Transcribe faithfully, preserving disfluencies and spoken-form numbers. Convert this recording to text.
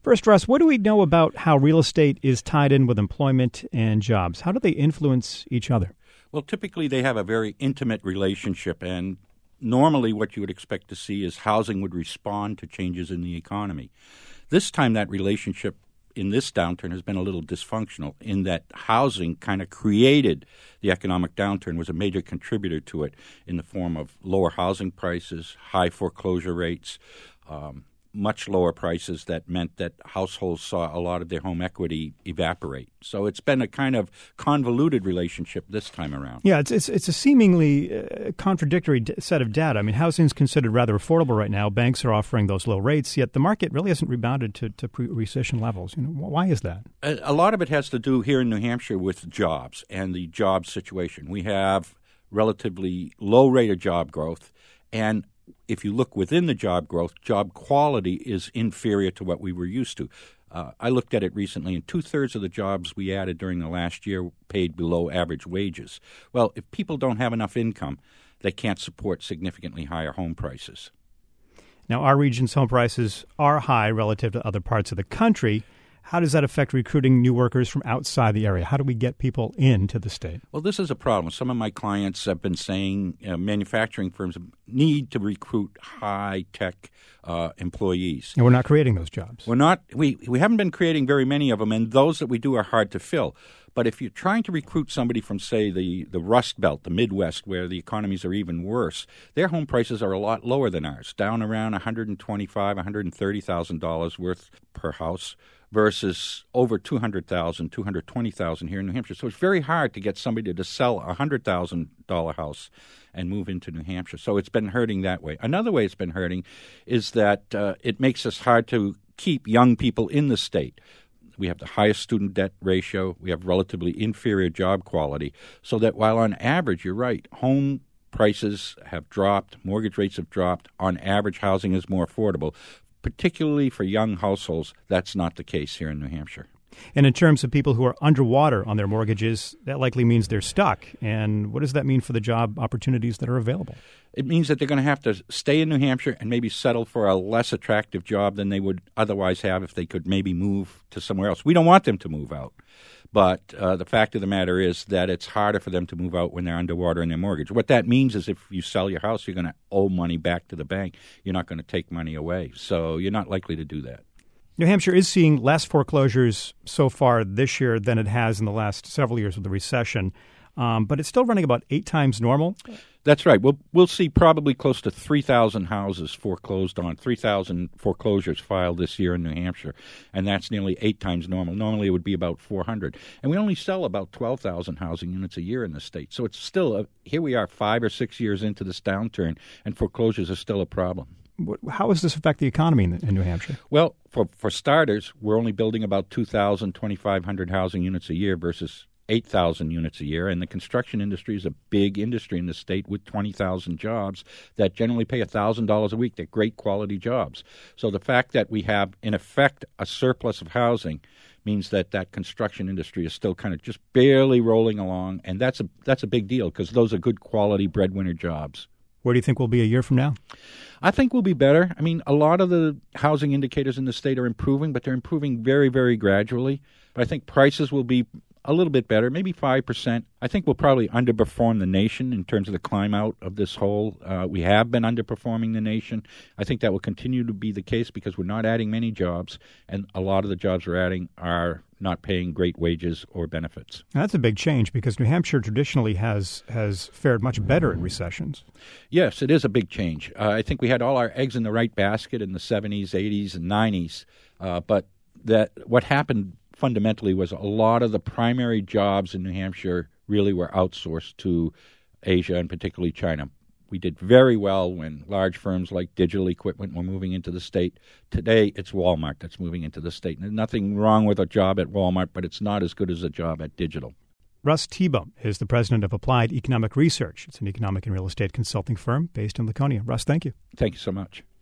First, Russ, what do we know about how real estate is tied in with employment and jobs? How do they influence each other? Well, typically they have a very intimate relationship, and normally what you would expect to see is housing would respond to changes in the economy. This time that relationship in this downturn has been a little dysfunctional in that housing kind of created the economic downturn, was a major contributor to it in the form of lower housing prices, high foreclosure rates, um, much lower prices that meant that households saw a lot of their home equity evaporate. So it's been a kind of convoluted relationship this time around. Yeah, it's it's, it's a seemingly uh, contradictory d- set of data. I mean, housing is considered rather affordable right now. Banks are offering those low rates, yet the market really hasn't rebounded to, to pre-recession levels. You know, why is that? A, a lot of it has to do here in New Hampshire with jobs and the job situation. We have relatively low rate of job growth, and if you look within the job growth, job quality is inferior to what we were used to. Uh, I looked at it recently, and two-thirds of the jobs we added during the last year paid below average wages. Well, if people don't have enough income, they can't support significantly higher home prices. Now, our region's home prices are high relative to other parts of the country. How does that affect recruiting new workers from outside the area? How do we get people into the state? Well, this is a problem. Some of my clients have been saying uh, manufacturing firms need to recruit high-tech uh, employees. And we're not creating those jobs. We're not. We, we haven't been creating very many of them, and those that we do are hard to fill. But if you're trying to recruit somebody from, say, the, the Rust Belt, the Midwest, where the economies are even worse, their home prices are a lot lower than ours, down around one hundred twenty-five thousand dollars, one hundred thirty thousand dollars worth per house, versus over two hundred thousand dollars, two hundred twenty thousand dollars here in New Hampshire. So it's very hard to get somebody to sell a one hundred thousand dollars house and move into New Hampshire. So it's been hurting that way. Another way it's been hurting is that uh, it makes us hard to keep young people in the state. We have the highest student debt ratio. We have relatively inferior job quality. So that while on average, you're right, home prices have dropped, mortgage rates have dropped, on average housing is more affordable. Particularly for young households, that's not the case here in New Hampshire. And in terms of people who are underwater on their mortgages, that likely means they're stuck. And what does that mean for the job opportunities that are available? It means that they're going to have to stay in New Hampshire and maybe settle for a less attractive job than they would otherwise have if they could maybe move to somewhere else. We don't want them to move out. But uh, the fact of the matter is that it's harder for them to move out when they're underwater in their mortgage. What that means is if you sell your house, you're going to owe money back to the bank. You're not going to take money away. So you're not likely to do that. New Hampshire is seeing less foreclosures so far this year than it has in the last several years with the recession. Um, but it's still running about eight times normal. That's right. We'll we'll see probably close to three thousand houses foreclosed on, three thousand foreclosures filed this year in New Hampshire, and that's nearly eight times normal. Normally it would be about four hundred. And we only sell about twelve thousand housing units a year in the state. So it's still, a, here we are five or six years into this downturn, and foreclosures are still a problem. How does this affect the economy in, in New Hampshire? Well, for, for starters, we're only building about two thousand, twenty-five hundred housing units a year versus eight thousand units a year, and the construction industry is a big industry in the state with twenty thousand jobs that generally pay one thousand dollars a week. They're great quality jobs. So the fact that we have, in effect, a surplus of housing means that that construction industry is still kind of just barely rolling along, and that's a that's a big deal because those are good quality breadwinner jobs. Where do you think we'll be a year from now? I think we'll be better. I mean, a lot of the housing indicators in the state are improving, but they're improving very, very gradually. But I think prices will be a little bit better, maybe five percent. I think we'll probably underperform the nation in terms of the climb out of this hole. Uh, we have been underperforming the nation. I think that will continue to be the case because we're not adding many jobs, and a lot of the jobs we're adding are not paying great wages or benefits. Now, that's a big change because New Hampshire traditionally has has fared much better in recessions. Yes, it is a big change. Uh, I think we had all our eggs in the right basket in the seventies, eighties, and nineties, uh, but that what happened fundamentally was a lot of the primary jobs in New Hampshire really were outsourced to Asia and particularly China. We did very well when large firms like Digital Equipment were moving into the state. Today, it's Walmart that's moving into the state. And there's nothing wrong with a job at Walmart, but it's not as good as a job at Digital. Russ Tiebout is the president of Applied Economic Research. It's an economic and real estate consulting firm based in Laconia. Russ, thank you. Thank you so much.